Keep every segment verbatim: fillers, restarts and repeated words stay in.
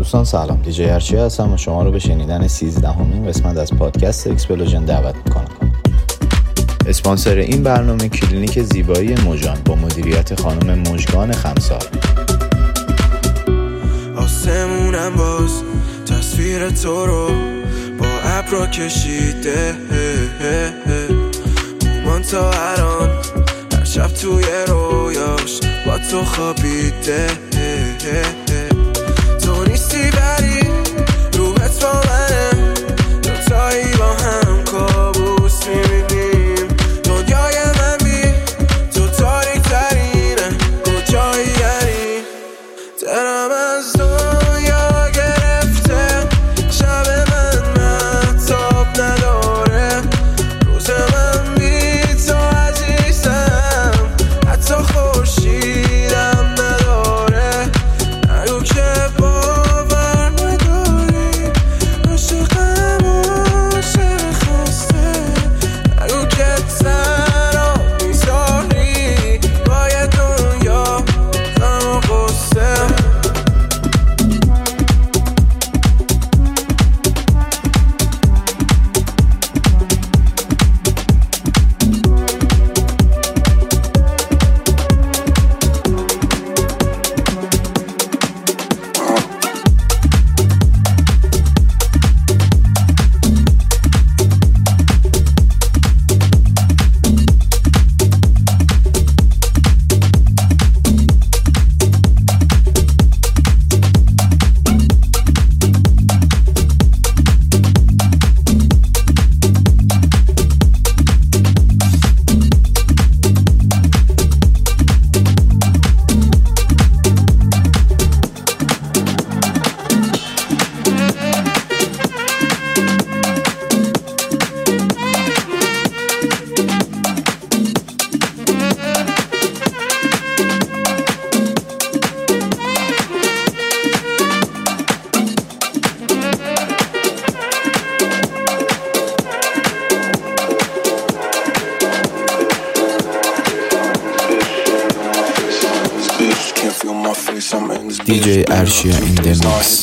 دوستان سلام، دیجی ارشیا هستم و شما رو به شنیدن سیزدهمین قسمت از پادکست اکسپلوژن دعوت میکنم. اسپانسر این برنامه کلینیک زیبایی موژان با مدیریت خانم مژگان خمسار. آسمونم باز تصویر تو رو با ابرا کشیده، مومان تا الان هر شب توی رویاش با تو خوابیده. تو نیستی ولی روحت با منه، دوتایی با هم کابوس میبینیم. دنیای من بی تو تاریک ترینه، کجایی یعنی دلم از دنیا گرفته، شب من مهتاب نداره، روز من بی تو عزیزم حتی خورشیدم نداره. نگو که باور نداری عاشقم عاشق خسته، نگو که تنها میذاری باید دنیا غم و غصه. دیجی ارشیا این دمیکس.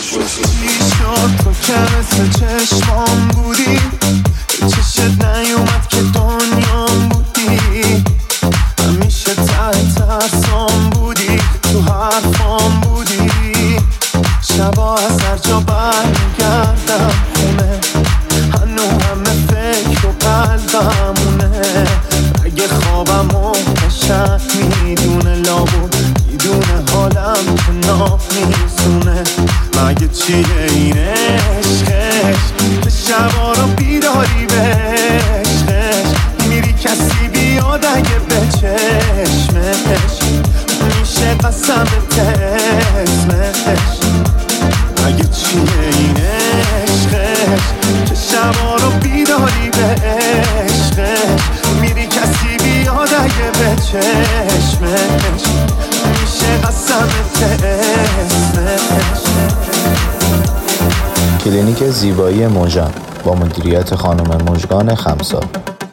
تو که مثل چشمام بودی، به چشت نیومد که دنیام بودی، همیشه ته ترسام بودی، تو حرفام بودی. شبا از هر جا برمیگردم خونه، هنو همه فکر و قلبمونه. اگه خوابم و قشنگ میدونه لابود میدونه حالم که ناف میسونه. مگه چیه این عشقش که شبا رو بیداری به عشقش میری کسی بیاد اگه به چشمش میشه قسم اسمش. مگه چیه این عشقش که شبا رو بیداری به عشقش میری کسی بیاد اگه به چشمش میشه قسم اسمش. کلینیک زیبایی موژان با مدیریت خانم مژگان خمسار.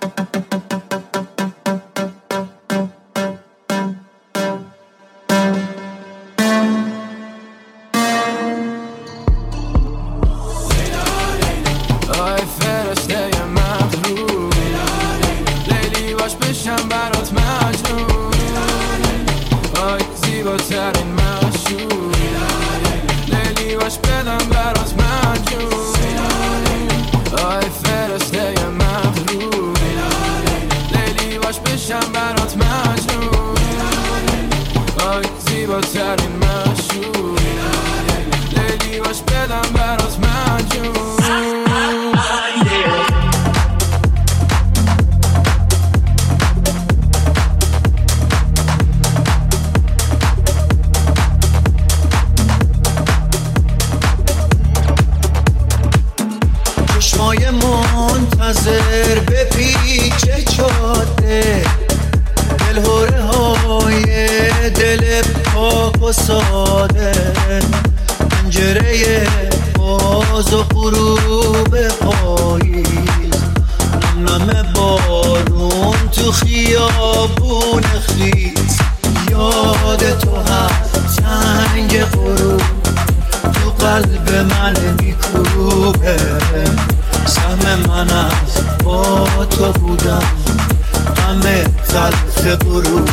منتظر به پیچ جاده، دلهوره های دل پاک و ساده، پنجره باز و غروب پاییز، نم نم بارون تو خیابون خیز. یاد تو هم تنگ غروب تو وقت غروب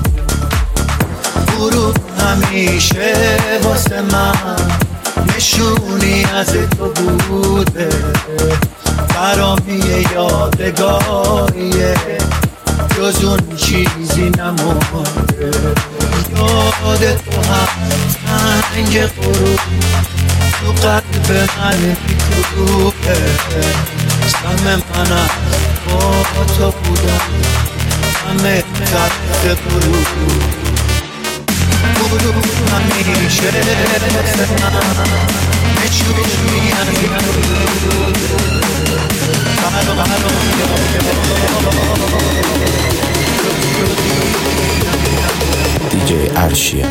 غروب همیشه واسه من نشونی از تو بوده، برام یه یادگاریه جز اون چیزی نمونده. یاد تو هم سنگ غروب تو قلب من بیتوبه، سم من با تو بودم همه وقت غروب غروب همیشه نشونی از دیجی ارشیا.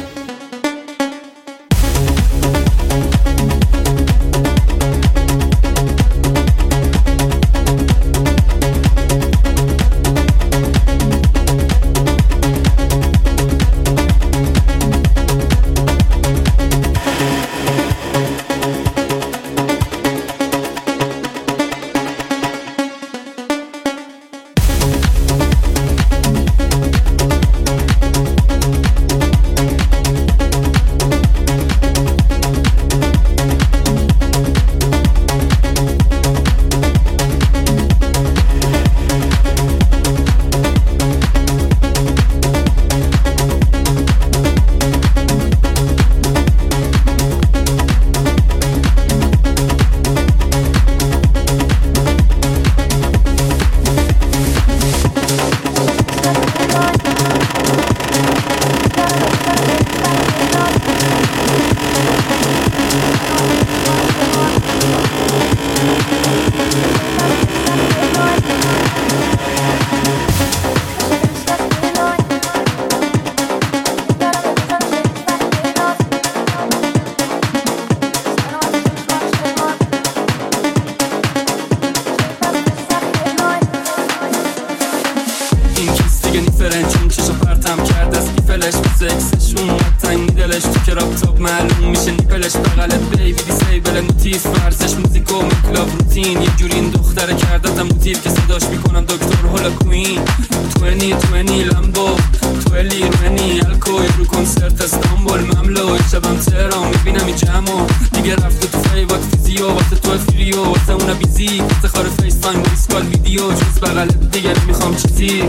فرنچون چشو پرتم کرد از ایفلش به سکسشون تنگ دلش تو کراپتاپ معلوم میشه نیپلش بغلت بیبی دیسیبل نوتیف ورزش موزیک و کلاب روتین یه جوری این دختره کردتم موتیف که صداش میکنم دکتر هولا کوین توینی توینی لمبو تویلی روینی الکوی رو کنسرت استانبول مملو شبم تهران میبینم این جمعو دیگه رفته تو فیوات فیزیو واسه تو فریو واسه اونا بیزی افتخار فیس تایم و اسکال ویدیو جز بغلت دیگه میخوام چیزی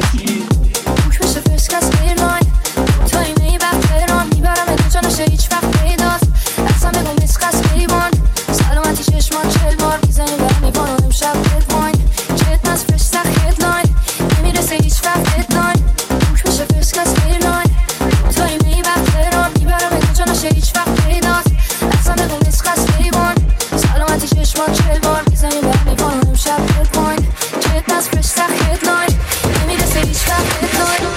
خوش بشه فرست کس بیرنای تو اینه وقت تهران میبرم ادو جا نشه هیچ وقت پیداست اصلا بگم مسخص بیبان سلامتی چشمان چل بار میزنی برم میبانم امشب بدواین جت نز فرش سخت هدلاین نمیرسه هیچ وقت هدلاین خوش بشه فرست کس بیرنای تو اینه وقت تهران میبرم ادو جا نشه هیچ وقت پیداست اصلا بگم مسخص بیبان سلامتی چشمان چل بار میزنی برم میبانم امشب بدواین جت نز فرش سخت هدلاین نمیرسه هیچ وقت هدلاین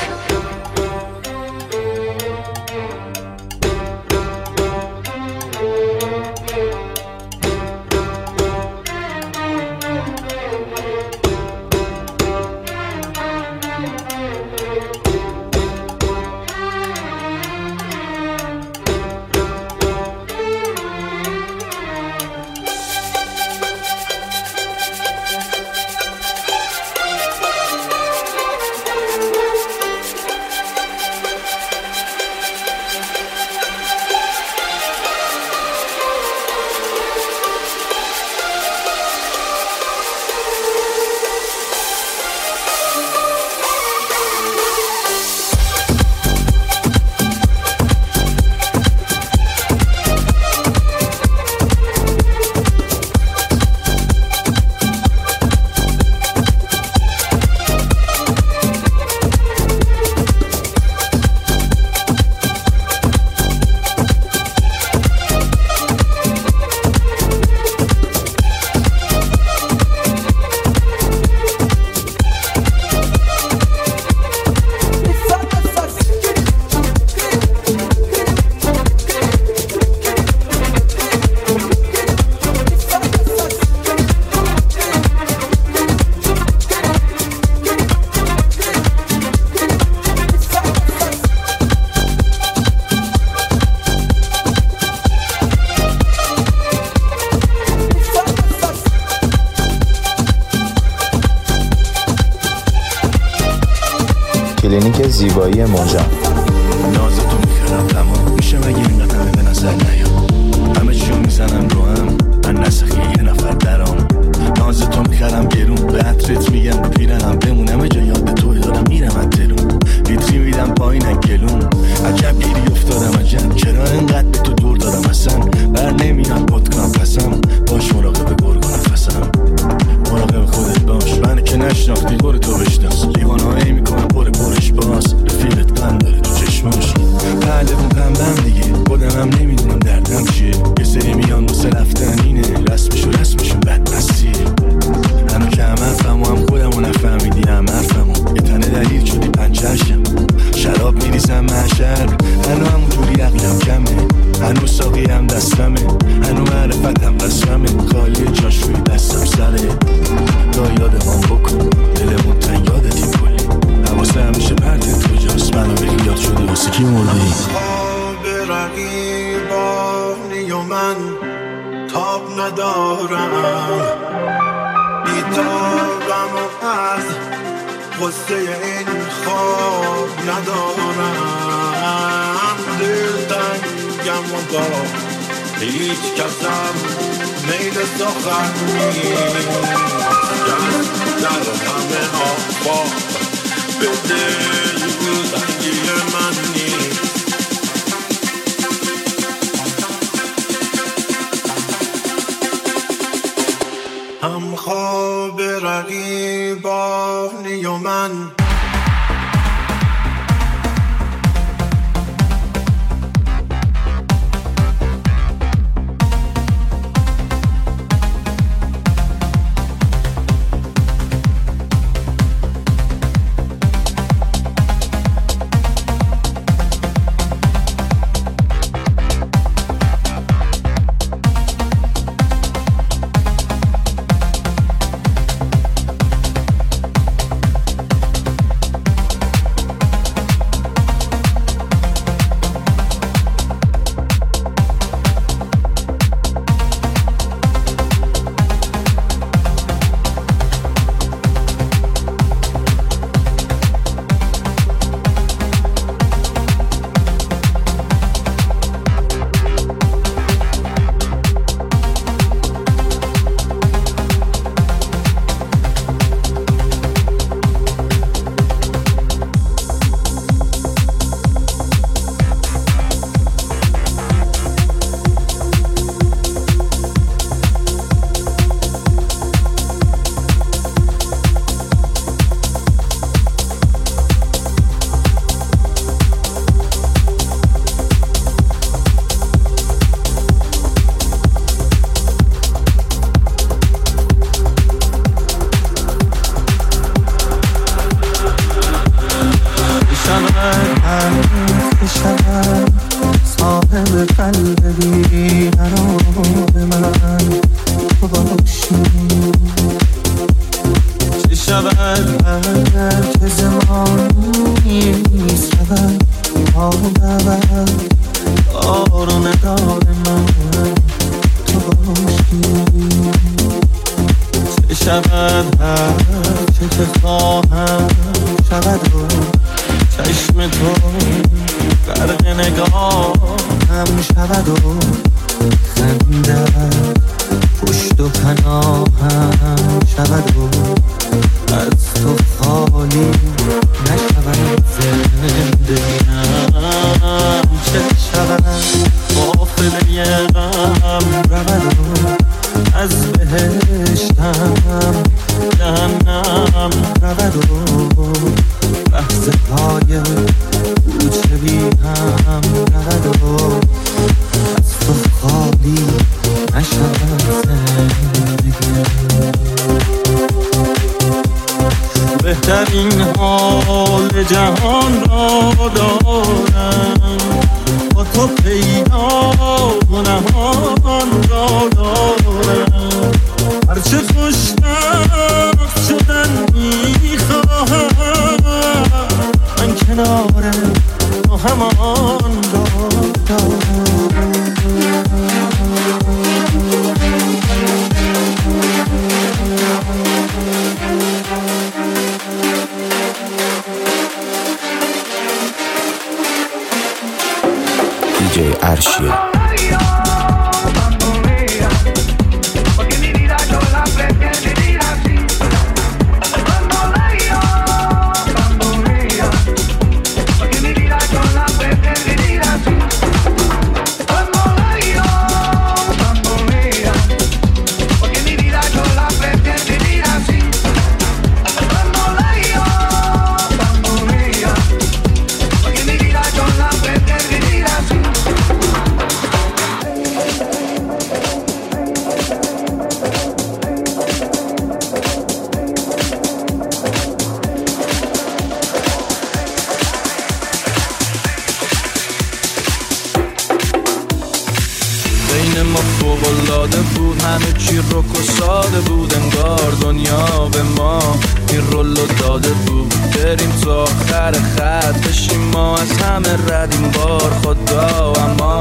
زیبایی موجان. نازتو میخرم تمام میشه مگه این قدمه به نظر نیام، همه چیو میزنم رو هم، من نسخی یه نفر درام. نازتو میخرم گرون، به عطرت میگم پیرنم بمونم، جا یاد توی دارم میرم از دلون، لیتری میدم پایین گلون. عجب گیری افتادم عجب، چرا انقدر به تو دور دادم اصلا، بر نمیرم پد کنم پسم، باش مراقب گرگ و نفسم، مراقب خودت باش، من که نشناختی برو تو بشناس، لیوان هایی میکنم پر پرش باز، رفیقت قند داره تو چشماش، پهلوون پنبم دیگه، خودمم نمیدونم دردم چیه، یه سری میان واسه رفتن اینه، رسمشو رسمشون بدبستیه، هنو که هم حرفمو هم خودمو نفهمیدی هم حرفمو، یه تنه دلیل شدی پنچرشم، شراب میریزم محشر، هنو همون جوری عقلم کمه، هنو ساقی هم دستمه، هنو معرفت هم قسمه، خالی جاش روی دستم سره، تا یادمان بکن دلمون تن یادتی کلی، حواسه همیشه پرده تو جاست، منو بگی یاد شده واسه کی مردی. خواب رقیبانی و من تاب ندارم، بیتابم و از غصه این خواب ندارم، دل تنگم و با هیچ کسم میل سخن نیست، در همه آفاق به دل تنگی من نیست. هم خواب رقیبانی و من بین ما فوق‌العاده بود، همه چی رک و ساده بود، انگار دنیا به ما این رولو داده بود. بریم تو آخر خط بشیم ما از همه ردیم بار خدا، اما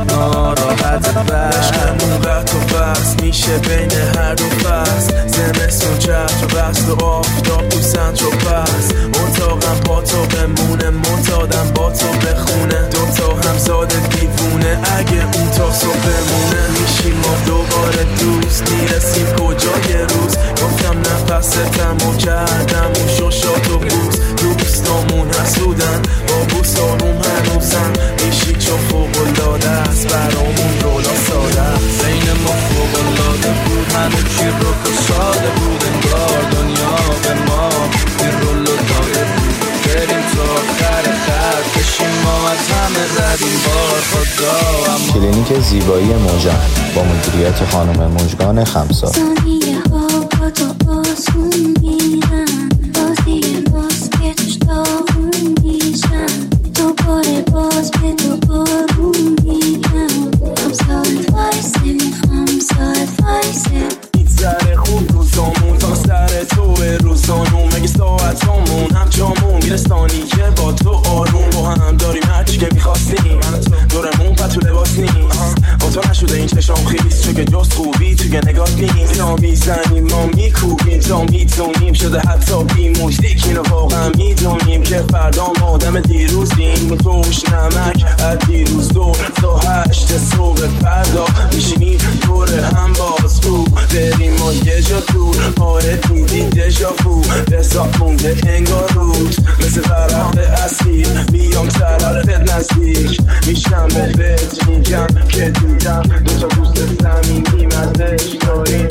ناراحت بر عشقمون قط و بس میشه بین هر دو فصل، زمستون چتر و بست و آفتاب تو سنج و پس. اتاقم با تو بمونه، معتادم با تو بخونه، دوتا همزاده دیوونه، اگه اون تا صبح بمونه. میشیم ما دوباره دوست، میرسیم کجای روز. گفتم نفستم و کردم اون شوشات و بوز. دوستامون حسودن با بوس آروم هنوزن، میشی چون فوق‌العاده است برامون رولا ساده است. بین ما فوق‌العاده بود، همه چی رک و ساده بود، انگار دنیا به ما این رولو داده بود. بریم تو آخر خط بشیم ما از همه ردیم بار خدا، اما کلینیک زیبایی موژان با مدیریت خانم مژگان خمسار. ثانیه ها با تو آسون میرن، بازی ماست که توش داغون میشن، دوباره باز به تو آروم میگم. هم ساعت وایسه میخوام ساعت وایسه، میگذره خوب روزامون تا سر تو روزانون، مگه ساعتامون هم جامون میرستانی که با تو آروم با هم داریم هرچی که میخواستیم. دورمون پتو لباس نیست، با تو نشده این چشام خیست، چون که جست خوبی توی نگاه نیست. تا میزنیم ما میکوبیم تا میتونیم، شده حتی بی مجدیک اینو واقعا میدونیم که فردا ما آدم دیروزیم. توش نمک از دیروز دور تا هشت صبح فردا میشینیم دور هم باز رو بریم ما یه جا دور. آره دیدی دژاوو بساق مونده انگار روز، مثل ورق اصیل بیام طرفت نزدیک میشم بهت میگم که دیدم دوتا دوست زمینی مزش داریم.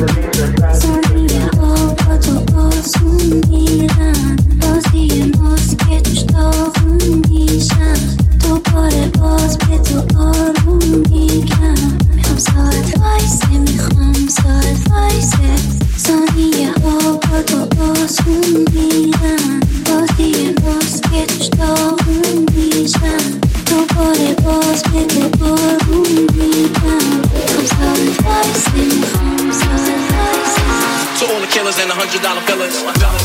ثانیه ها با تو آسون میرن، بازی ماست که توش داغون میشن، دوباره باز به تو آروم میگم. میخوام ساعت وایسه میخوام ساعت وایسه، ثانیه ها با تو آسون میرن، بازی ماست که توش داغون میشن، دوباره باز به تو آروم میگم. میخوام ساعت وایسه میخوام ساعت وایسه. To all the killers and the hundred dollar billers.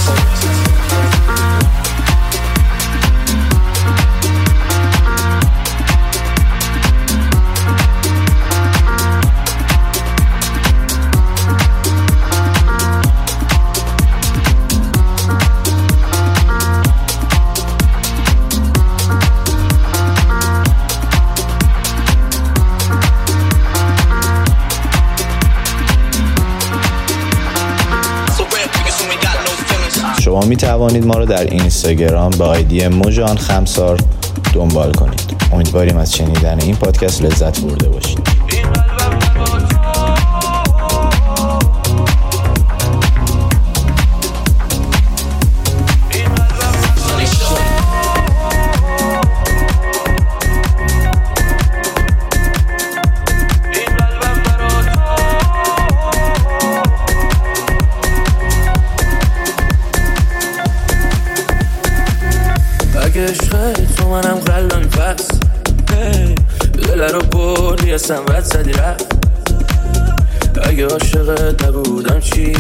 شما می توانید ما رو در اینستاگرام به آیدی موژان خمسار دنبال کنید. امیدواریم از شنیدن این پادکست لذت برده باشید. عشق تو منم قلبم پس دل رو بردی از سمت زدی رفت. اگه عاشقت نبودم چی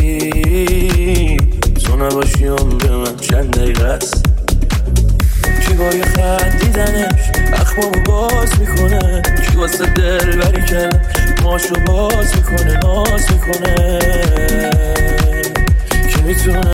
تو نباشی عمر من چند دقیقه است. کی با یه خط دیدنش اخمامو باز میکنه، کی واسه دل بری کرد ماشو باز میکنه ناز میکنه.